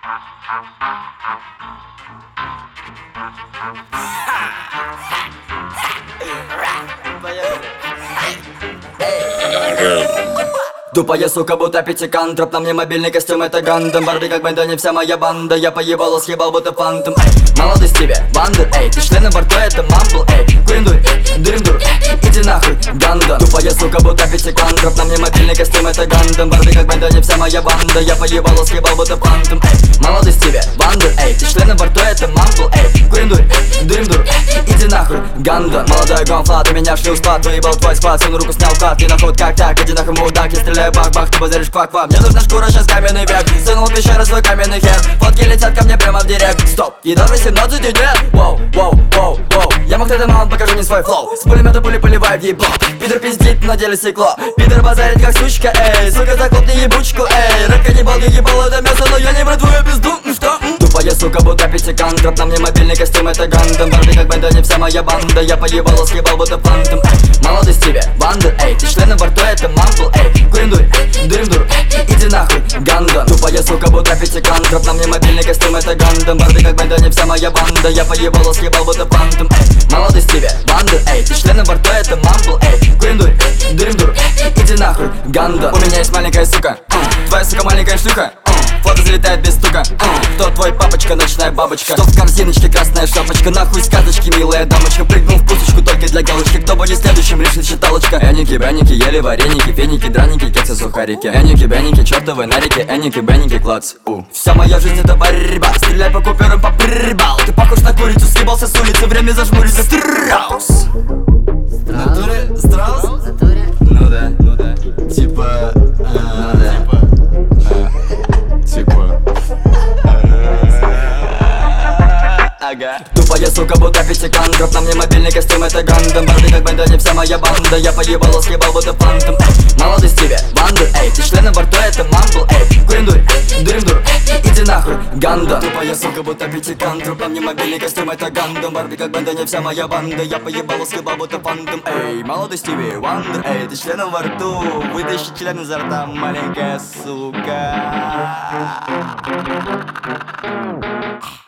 Тупая сука, будто пятикантроп. На мне мобильный костюм, это Гандам. Барби как банда, не вся моя банда. Я поебало съебал, будто фантом. Молодость тебе, бандер, эй. Ты член на борту, это мамбл, эй. Курим-дур, дырим-дур, иди нахуй, Ганда. Тупая сука, будто пятикантроп. На мне мобильный костюм, это Гандам. Барби как банда, не вся моя банда. Я поебало съебал, будто фантом. Молодость тебе, бандер, эй. Ты член на борту, это мамбл, эй. Курим-дур, дырим-дур, иди нахуй, Ганда. Молодой гонфла, ты меня шлю в спад. Выебал твой склад, всю руку снял кат. Ты нахуй как так, иди нахуй, мудак. Я стреляю бах-бах, ты базаришь квак-квак. Мне нужна шкура, сейчас каменный век. Сунул в пещеру свой каменный хер. Фотки летят ко мне прямо в директ. Стоп, едва 18 и нет. Воу, воу, воу, воу. Я мог это маунт, покажу мне свой флоу. С пулемета пули поливаю в ебло. Пидор пиздит, на деле стекло. Пидор базарит как сучка, эй. Сука, захлопни ебучку, эй. Рэп каннибал, я ебал это мясо, но я не брат твою пизду, ну что? Тупая сука, будто пятикантроп. На мне мобильный костюм, это Гандам. Барби как банда, не вся моя банда. Я поебало съебал, будто фантом. Молодость тебе, бандер, эй. Ты член на борту, это мамбл, эй. Курим-дур, дырим-дур, иди нахуй, Ганда. Тупая сука, будто пятикантроп. На мне мобильный костюм, это Гандам. Барби как банда, не вся моя банда. Я поебало съебал, будто фантом. Молодость тебе, бандер, эй. Ты член на борту, это мамбл, эй. Курим-дур, дырим-дур, иди нахуй, Ганда. У меня есть маленькая сука, твоя сука маленькая шлюха. Фото залетает без стука. Кто твой папочка, ночная бабочка? Что в корзиночке, красная шапочка? Нахуй сказочки, милая дамочка. Прыгнул в пусочку только для галочки. Кто будет следующим, решит считалочка. Эники, бэники, ели вареники, феники, драники, кексы, сухарики. Эники, бэники, чертовы нарики, эники, бэники, клац. Вся моя жизнь это борьба. Стреляй по куперам, по прибал. Ты похож на курицу, съебался с улицы. Время зажмуриться, страус. Натуре, страус? Ну да, ну да. Типа, ну да. Ага. Тупая сука, будто пятикантроп. На мне мобильный костюм, это Гандам. Барби как банда, не вся моя банда. Я поебало съебал, будто фантом. Молодость тебе, бандер, эй. Ты член на борту, это мамбл, эй. Курим-дур, дырим-дур, иди нахуй, Ганда. Тупая сука, будто пятикантроп. На мне мобильный костюм, это Гандам. Барби как банда, не вся моя банда. Я поебало съебал, будто фантом, эй. Молодость тебе, бандер, эй. Ты член во рту. Вытащи член изо рта, маленькая сука.